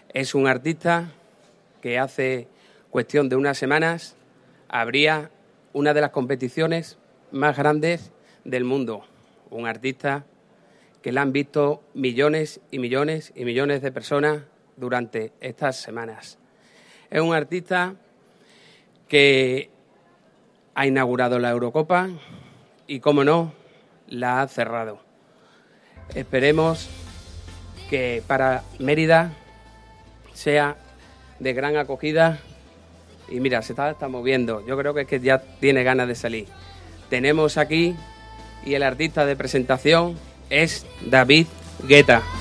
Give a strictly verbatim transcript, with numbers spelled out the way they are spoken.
Es un artista que hace cuestión de unas semanas abría una de las competiciones más grandes del mundo. Un artista que la han visto millones y millones y millones de personas durante estas semanas. Es un artista que ha inaugurado la Eurocopa y, como no, la ha cerrado. Esperemos que para Mérida sea de gran acogida. Y mira, se está, está moviendo. Yo creo que es que ya tiene ganas de salir. Tenemos aquí, y el artista de presentación es David Guetta.